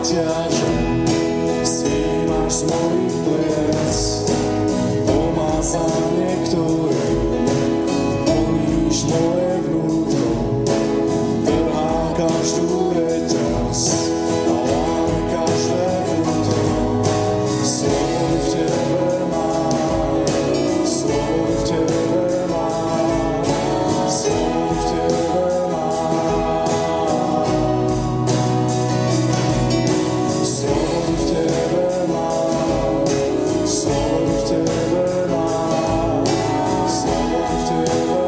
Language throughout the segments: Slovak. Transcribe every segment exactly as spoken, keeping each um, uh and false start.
záťaže snímaš z mojich pliec. Pomazanie, ktoré poníš moje vnútro, trhá každú reťaz a láme každé vnútro. Slobodu v tebe mám, slobodu v tebe mám, slobodu v tebe mám. Slobodu v tebe mám, slobodu v tebe mám, slobodu v tebe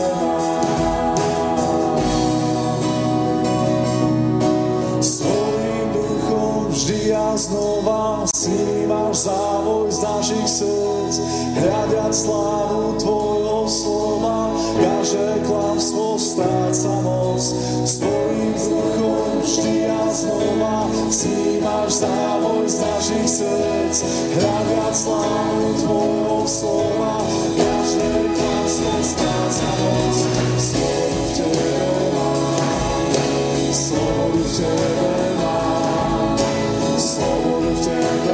mám. Svojím duchom vždy a znova snímaš závoj z našich srdc, hľadiac slávu tvojho slova, každé klamstvo stráca moc. Svojím duchom vždy a znova snímaš závoj z našich srdc, hľadiac slávu tvojho slova, každé klamstvo stráca moc. Slobodu v tebe mám, slobodu v tebe mám, slobodu v tebe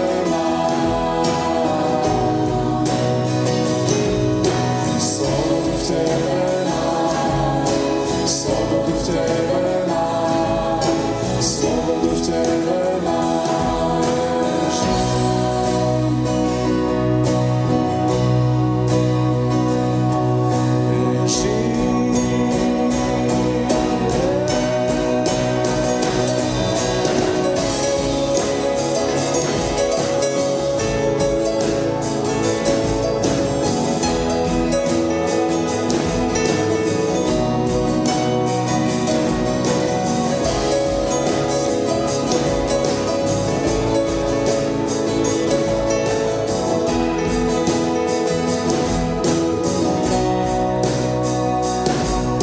mám. Slobodu v tebe mám, slobodu v tebe mám, slobodu v tebe